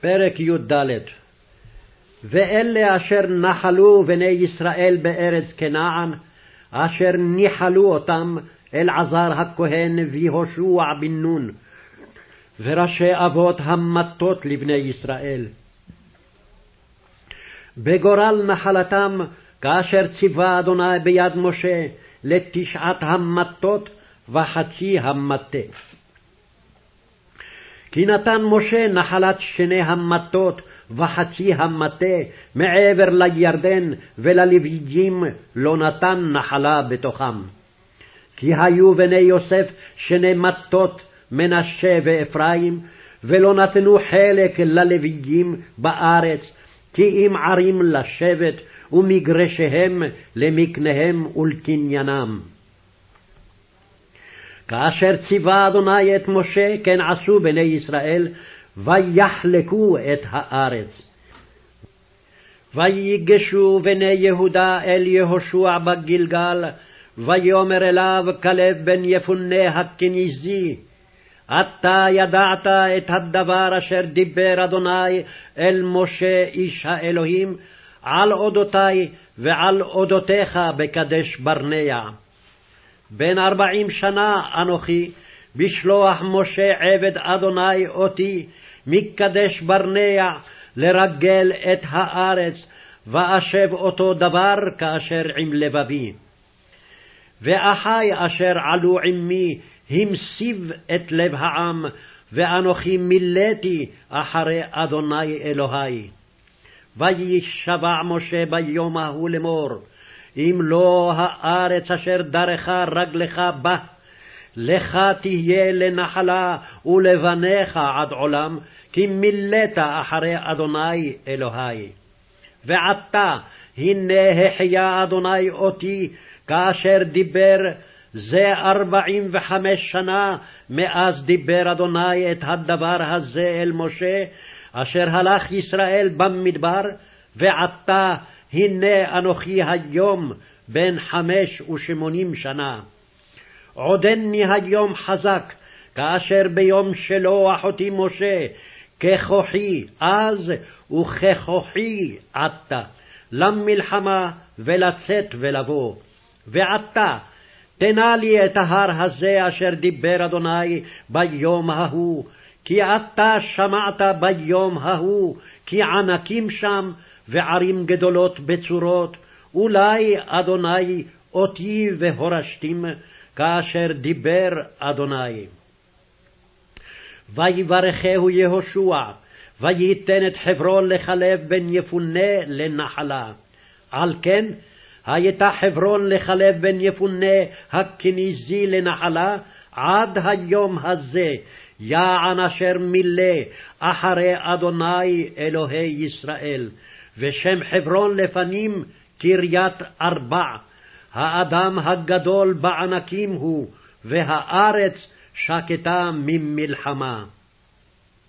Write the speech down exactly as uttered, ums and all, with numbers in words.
פרק י"ד. ואלה אשר נחלו בני ישראל בארץ כנען, אשר ניחלו אותם אלעזר הכהן ויהושע בן נון, וראשי אבות המטות לבני ישראל. בגורל נחלתם, כאשר ציווה אדוני ביד משה לתשעת המטות וחצי המטה. כי נתן משה נחלת שני המטות וחצי המטה מעבר לירדן, וללוויים לא נתן נחלה בתוכם. כי היו בני יוסף שני מטות מנשה ואפרים, ולא נתנו חלק ללוויים בארץ, כי אם ערים לשבת ומגרשיהם למקניהם ולקניינם. כאשר ציווה אדוני את משה, כן עשו בני ישראל, ויחלקו את הארץ. ויגשו בני יהודה אל יהושע בגלגל, ויאמר אליו כלב בן יפונה הכניזי, אתה ידעת את הדבר אשר דיבר אדוני אל משה איש האלוהים, על אודותי ועל אודותיך בקדש ברנע. בן ארבעים שנה אנוכי בשלוח משה עבד אדוני אותי מקדש ברנע לרגל את הארץ, ואשב אותו דבר כאשר עם לבבי. ואחי אשר עלו עמי המסיב את לב העם, ואנוכי מילאתי אחרי אדוני אלוהי. וישבע משה ביום ההוא לאמור, אם לא הארץ אשר דרכה רגלך בה, לך תהיה לנחלה ולבניך עד עולם, כי מילאת אחרי אדוני אלוהי. ועתה הנה החיה אדוני אותי, כאשר דיבר, זה ארבעים וחמש שנה מאז דיבר אדוני את הדבר הזה אל משה, אשר הלך ישראל במדבר, ועתה הנה אנוכי היום בן חמש ושמונים שנה. עודני היום חזק, כאשר ביום שלוח אותי משה, ככוחי אז וככוחי עתה, למלחמה ולצאת ולבוא. ועתה תנה לי את ההר הזה אשר דיבר אדוני ביום ההוא, כי אתה שמעת ביום ההוא, כי ענקים שם וערים גדולות בצורות, אולי אדוני אותי והורשתים, כאשר דיבר אדוני. ויברכהו יהושע, וייתן את חברון לכלב בן יפונה לנחלה. על כן הייתה חברון לכלב בן יפונה הכניזי לנחלה עד היום הזה, יען אשר מילא אחרי אדוני אלוהי ישראל. ושם חברון לפנים קריית ארבע, האדם הגדול בענקים הוא, והארץ שקטה ממלחמה.